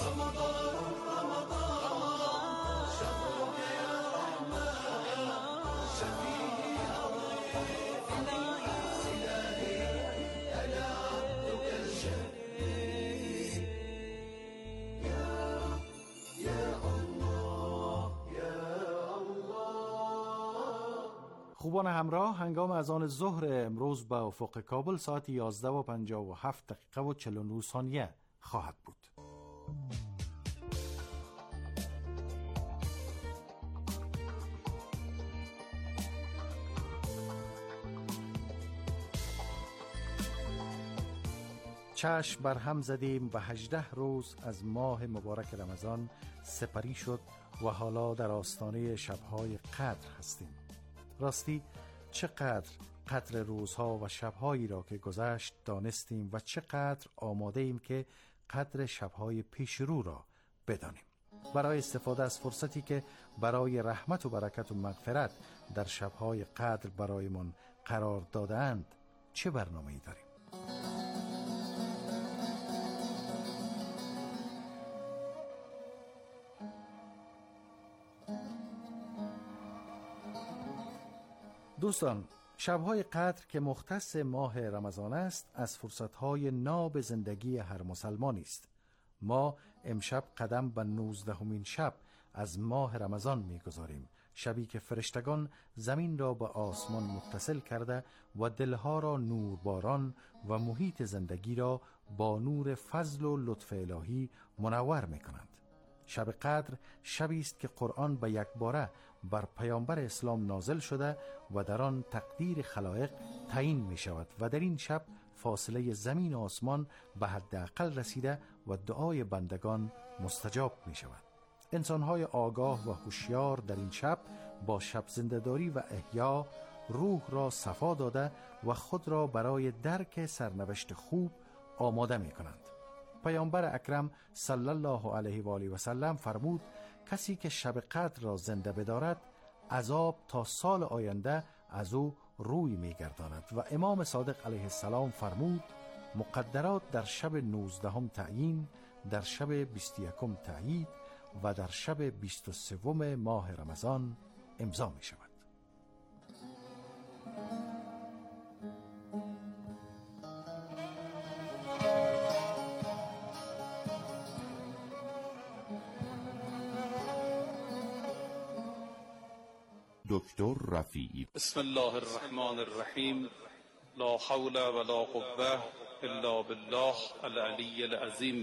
خوبان همراه، هنگام اذان ظهر امروز به افق کابل ساعت یازده و پنجاه و هفت دقیقه و چهل و نه ثانیه خواهد بود. چشم بر هم زدیم و هجده روز از ماه مبارک رمضان سپری شد و حالا در آستانه شب‌های قدر هستیم. راستی چقدر قدر روزها و شب‌هایی را که گذشت دانستیم و چقدر آماده ایم که قدر شب‌های پیش رو را بدانیم. برای استفاده از فرصتی که برای رحمت و برکت و مغفرت در شب‌های قدر برایمان قرار داده‌اند چه برنامه‌ای داریم؟ دوستان، شب‌های قدر که مختص ماه رمضان است از فرصت‌های ناب زندگی هر مسلمانی است. ما امشب قدم به نوزدهمین شب از ماه رمضان می‌گذاریم، شبی که فرشتگان زمین را به آسمان متصل کرده و دلها را نورباران و محیط زندگی را با نور فضل و لطف الهی منور می‌کنند. شب قدر شبی است که قرآن به یک باره بر پیامبر اسلام نازل شده و در آن تقدیر خلایق تعیین می شود و در این شب فاصله زمین و آسمان به حداقل رسیده و دعای بندگان مستجاب می شود. انسان‌های آگاه و هوشیار در این شب با شب زنده‌داری و احیا روح را صفا داده و خود را برای درک سرنوشت خوب آماده می کنند. پیامبر اکرم صلی الله علیه و آله و سلم فرمود کسی که شب قدر را زنده بدارد عذاب تا سال آینده از او روی می‌گرداند. و امام صادق علیه السلام فرمود مقدرات در شب نوزدهم تعیین، در شب بیست و یکم تایید و در شب بیست و سوم ماه رمضان امضا می شود. دکتر رفیعی. بسم الله الرحمن الرحیم. لا حول ولا قوة الا بالله العلی العظیم.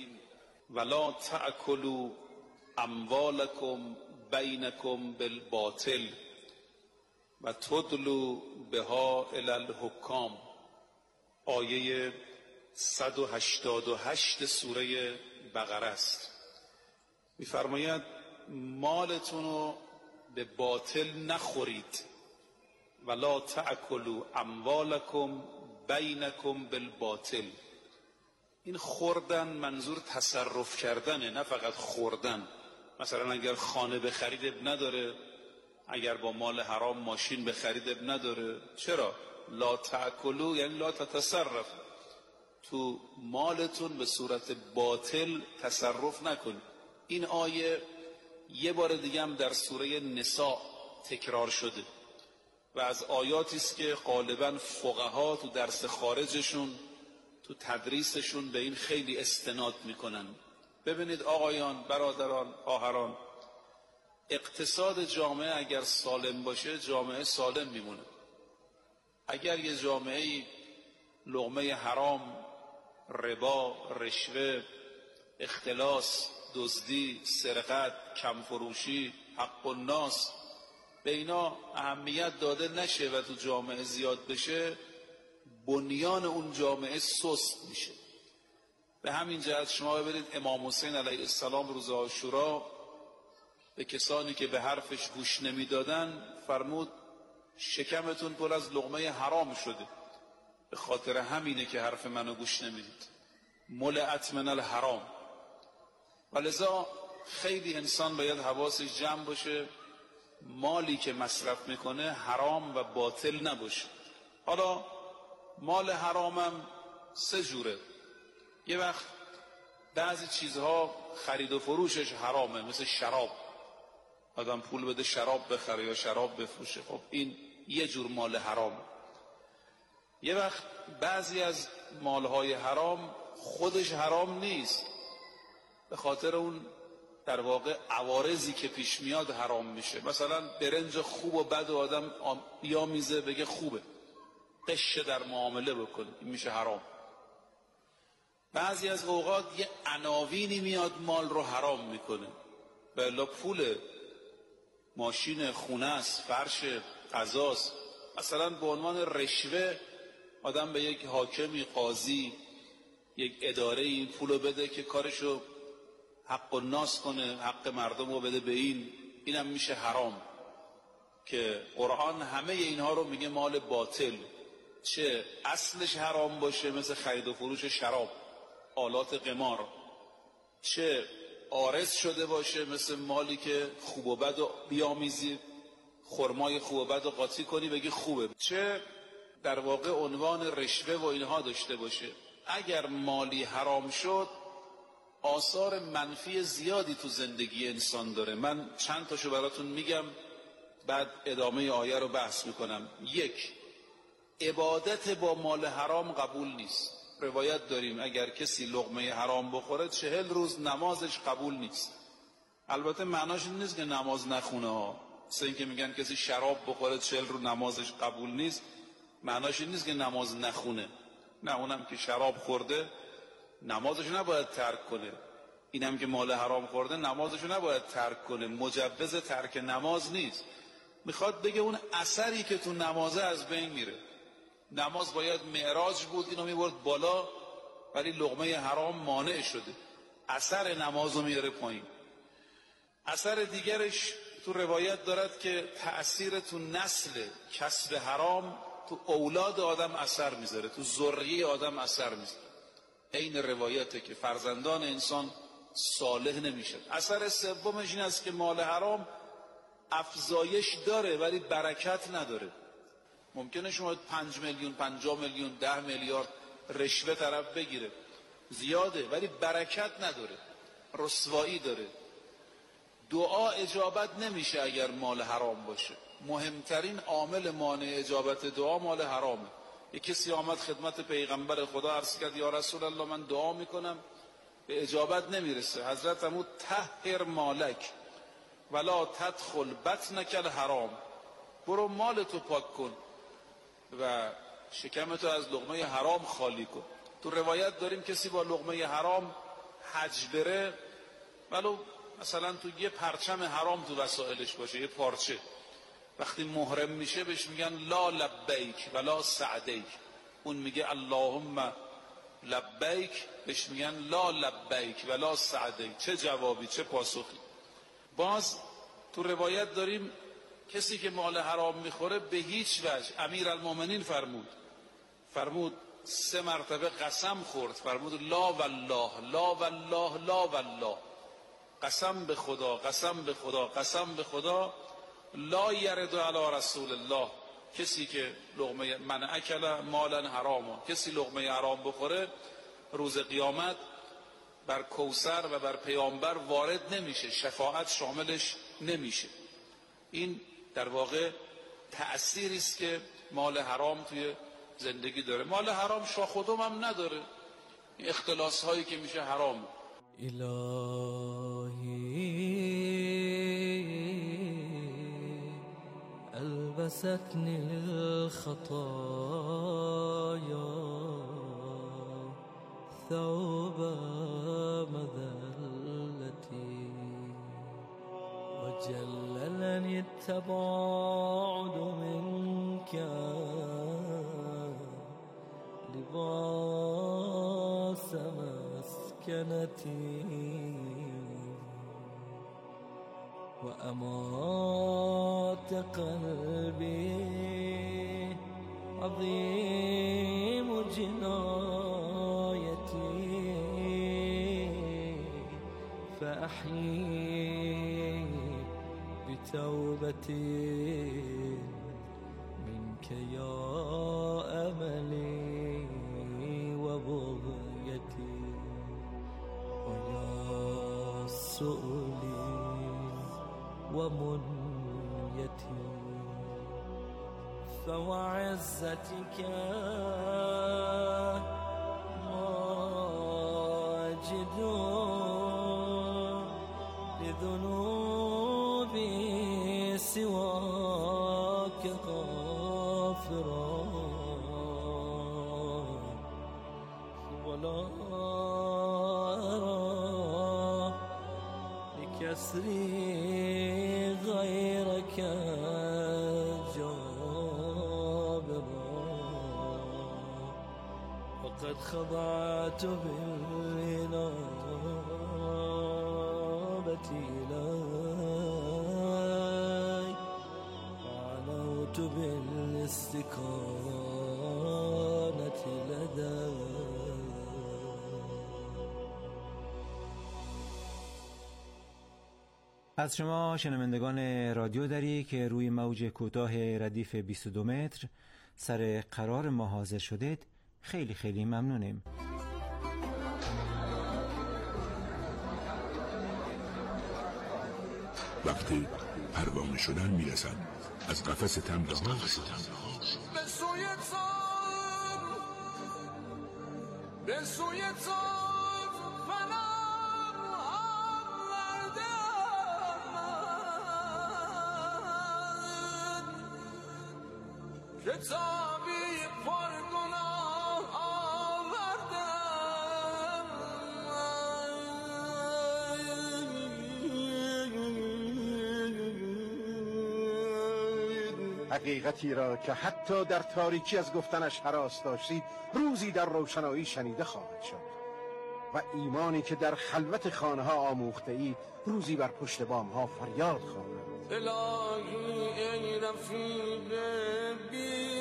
ولا تأکلوا اموالکم بینکم بالباطل و تدلوا بها الی الحکام. آیه صد و هشتاد و هشت سوره بقره است. می‌فرماید مالتون رو به باطل نخورید. ولا تأکلوا اموالکم بینکم بالباطل. این خوردن منظور تصرف کردنه، نه فقط خوردن. مثلا اگر خانه بخرید اب نداره، اگر با مال حرام ماشین بخرید اب نداره. چرا؟ لا تأکلوا یعنی لا تتصرف. تو مالتون به صورت باطل تصرف نکنید. این آیه یه بار دیگه هم در سوره نساء تکرار شده و از آیاتی است که غالباً فقها تو درس خارجشون تو تدریسشون به این خیلی استناد میکنن. ببینید آقایان، برادران، خواهران، اقتصاد جامعه اگر سالم باشه جامعه سالم میمونه. اگر یه جامعه لقمه حرام، ربا، رشوه، اختلاس، دزدی، سرقت، کمفروشی، حق الناس به اینا اهمیت داده نشه و تو جامعه زیاد بشه، بنیان اون جامعه سست میشه. به همین جهت شما ببینید امام حسین علیه السلام روز عاشورا به کسانی که به حرفش گوش نمیدادن فرمود شکمتون پر از لقمه حرام شده، به خاطر همینه که حرف منو گوش نمیدید. ملئت من الحرام. ولذا خیلی انسان باید حواسش جمع باشه مالی که مصرف میکنه حرام و باطل نباشه. حالا مال حرامم سه جوره. یه وقت بعضی چیزها خرید و فروشش حرامه، مثل شراب. آدم پول بده شراب بخره یا شراب بفروشه، خب این یه جور مال حرام. یه وقت بعضی از مالهای حرام خودش حرام نیست، به خاطر اون در واقع عوارضی که پیش میاد حرام میشه. مثلا برنج خوب و بد و آدم بیامیزه بگه خوبه، قش در معامله بکنه، این میشه حرام. بعضی از اوقات یه عناوینی میاد مال رو حرام میکنه، بلا پول ماشین، خونه است، فرش، غذاست. مثلا به عنوان رشوه آدم به یک حاکمی، قاضی، یک اداره این پولو بده که کارشو حق الناس کنه، حق مردم رو بده به این، اینم میشه حرام. که قرآن همه اینها رو میگه مال باطل، چه اصلش حرام باشه مثل خرید و فروش شراب، آلات قمار، چه عارض شده باشه مثل مالی که خوب و بد و بیامیزی، خرمای خوب و بد و قاطی کنی بگی خوبه، چه در واقع عنوان رشوه و اینها داشته باشه. اگر مالی حرام شد آثار منفی زیادی تو زندگی انسان داره. من چند تاشو براتون میگم، بعد ادامه آیه رو بحث میکنم. یک، عبادت با مال حرام قبول نیست. روایت داریم اگر کسی لقمه حرام بخوره چهل روز نمازش قبول نیست. البته معناش این نیست که نماز نخونه ها. مثل این که میگن کسی شراب بخوره چهل روز نمازش قبول نیست، معناش این نیست که نماز نخونه. نه، اونم که شراب خورده نمازش نباید ترک کنه، اینم که مال حرام خورده نمازش نباید ترک کنه. مجوز ترک نماز نیست. میخواد بگه اون اثری که تو نمازه از بین میره. نماز باید معراج بود، اینو میبرد بالا، ولی لقمه حرام مانع شده، اثر نمازو میاره پایین. اثر دیگرش تو روایت دارد که تأثیر تو نسل کسب حرام تو اولاد آدم اثر میذاره، تو ذریه آدم اثر میذاره. این روایته که فرزندان انسان صالح نمیشه. اثر سومش این است که مال حرام افزایش داره ولی برکت نداره. ممکنه شما پنج میلیون، پنجاه میلیون، ده میلیارد رشوه طرف بگیره، زیاده ولی برکت نداره، رسوایی داره. دعا اجابت نمیشه اگر مال حرام باشه. مهمترین عامل مانع اجابت دعا مال حرامه. یک کسی آمد خدمت پیغمبر خدا عرض کرد یا رسول الله من دعا میکنم به اجابت نمیرسه. حضرت فرمود طهر مالک ولا تدخل بطنک الحرام، برو مال تو پاک کن و شکمتو از لقمه حرام خالی کن. تو روایت داریم کسی با لقمه حرام حج بره ولو مثلا تو یه پرچم حرام تو وسایلش باشه، یه پارچه، وقتی محرم میشه بهش میگن لا لبیک ولا سعدیک، اون میگه اللهم لبیک، بهش میگن لا لبیک ولا سعدیک. چه جوابی، چه پاسخی. باز تو روایت داریم کسی که مال حرام میخوره به هیچ وجه، امیرالمومنین فرمود فرمود سه مرتبه قسم خورد، فرمود لا والله لا والله لا والله، قسم به خدا قسم به خدا قسم به خدا، لا یرد علی رسول الله، کسی که لقمه من اکل مالا حراما، کسی لقمه حرام بخوره روز قیامت بر کوثر و بر پیامبر وارد نمیشه، شفاعت شاملش نمیشه. این در واقع تأثیری است که مال حرام توی زندگی داره. مال حرام شاخ و دم هم نداره، این اختلاس هایی که میشه حرام. الهی البستنی الخطایا ثوب مذلتی وجللني التباعد منك لباس مسكنتي وأمات قلبي عظيم جنايتي فأحيي بتوبتي منك يا أملي وبغيتي ويا سؤلي ومنيتي فوعزتك ماجد لذنوبي سواك غافرا ولا أرى بكسري غيرك جابرا وقد خضعت بالإنابة إليك وعنوت بالاستكانة لديك. از شما شنوندگان رادیو دری که روی موج کوتاه ردیف بیست و دو متر سر قرار ما حاضر شدید خیلی خیلی ممنونیم. وقتی پروانه شدن میرسد از قفس تمر ها به سوی تام به سوی تام فنم آوردم کتابی پر گناه آوردم حقیقتی را که حتی در تاریکی از گفتنش هراس داشتید روزی در روشنایی شنیده خواهد شد و ایمانی که در خلوت خانه ها آموخته اید روزی بر پشت بام ها فریاد خواهد. الهی ای رفیق بی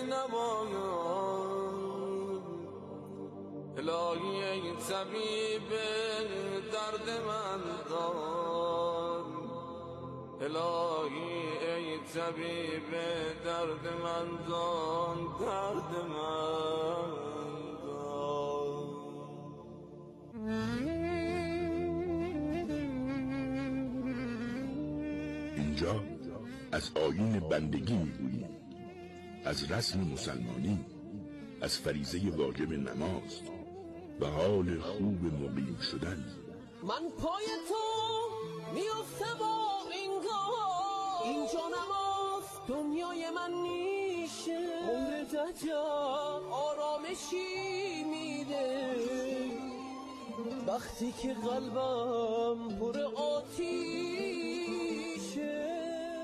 نوایان، الهی ای طبیب درد من دان، الهی ای طبیب درد من دان، درد من دان. اینجا از آیین بندگی میگوییم، از رسم مسلمانی، از فریضه واجب نماز و حال خوب مقیم شدن. من پای تو میفته با انگار اینجا نماز دنیای من میشه، عمر دجا آرامشی میده وقتی که قلبم پر آتیشه.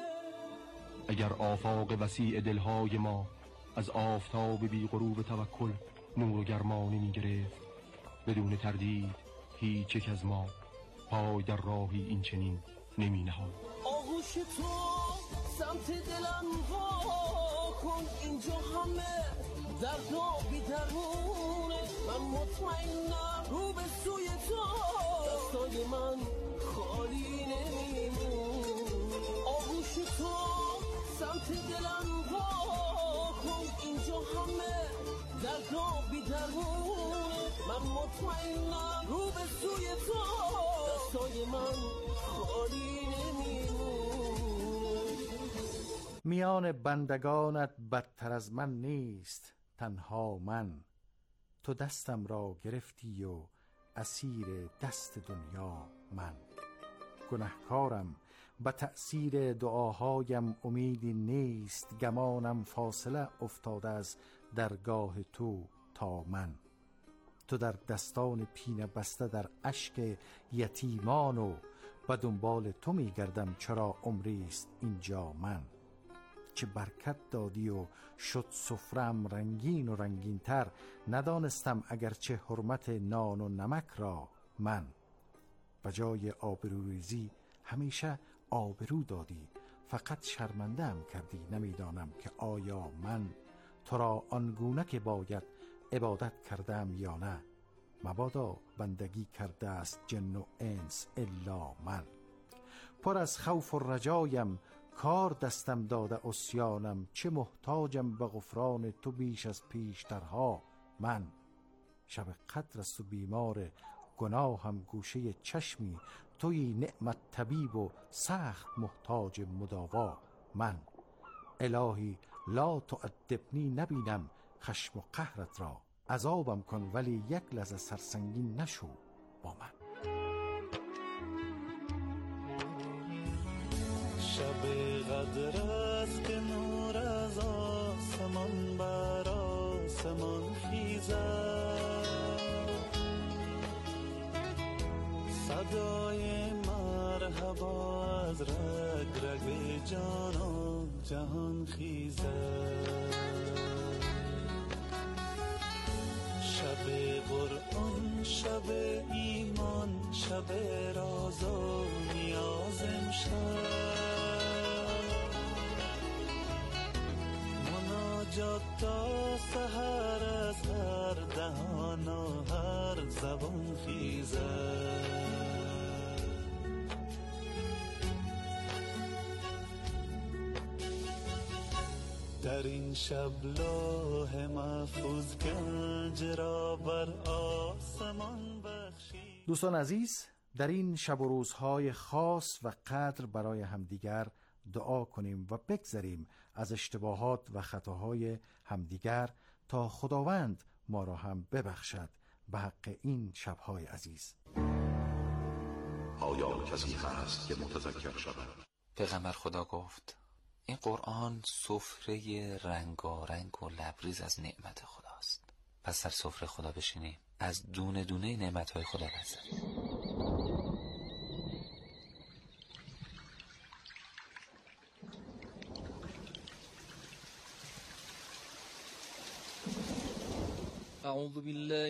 اگر آفاق وسیع دلهای ما از آفتاب بی غروب توکل نور و گرمانی می گرفت، بدون تردید هیچ یک از ما پای در راهی این چنین نمی نهاد. آغوش تو سمت دلم وا کن، اینجا همه درد و بی درمونه، من مطمئنم رو به سوی تو دستای من خالی نمیمون. آغوش تو سمت دلم وا کن، اینجا همه درد و بی درمونه، من مطمئنم رو به سوی تو دستای من خالی نمیمون. میان بندگانت بدتر از من نیست تنها من، تو دستم را گرفتی و اسیر دست دنیا من. گنهکارم به تأثیر دعاهایم امیدی نیست، گمانم فاصله افتاده از درگاه تو تا من. تو در دستان پینه بسته در اشک یتیمان و به دنبال تو میگردم چرا عمریست اینجا من. چه برکت دادی و شد سفرم رنگین و رنگین تر، ندانستم اگرچه حرمت نان و نمک را من. بجای آبروریزی همیشه آبرو دادی، فقط شرمنده‌ام کردی، نمیدانم که آیا من تو را آنگونه که باید عبادت کردم یا نه. مبادا بندگی کرده است جن و انس الا من. پر از خوف و رجایم کار دستم داده عصیانم، چه محتاجم به غفران تو بیش از پیشترها من. شب قدر است و بیمار گناهم گوشه چشمی، توی نعمت طبیب و سخت محتاج مداوا من. الهی لا تعذبنی، نبینم خشم و قهرت را، عذابم کن ولی یک لحظه سرسنگین نشو با من. شب قدر است که نور از آسمان بر آسمان خیزد، صدای مرحبا از رگ رگ جانان جهان خیزد. شب قرآن، شب ایمان، شب راز و نیاز امشب، مناجات تا سحر از هر دهان و هر زبان خیزد. در این شب لوح محفوظ گنج را بر آسمان بخشی. دوستان عزیز، در این شب و روزهای خاص و قدر برای همدیگر دعا کنیم و بگذریم از اشتباهات و خطاهای همدیگر تا خداوند ما را هم ببخشد به حق این شبهای عزیز. آیا کسی هست که متذکر شود؟ پیغمبر خدا گفت این قرآن سفره رنگارنگ و لبریز از نعمت خداست. پس در سفره خدا بشینیم، از دونه دونه نعمتهای خدا بزنیم. اعوذ بالله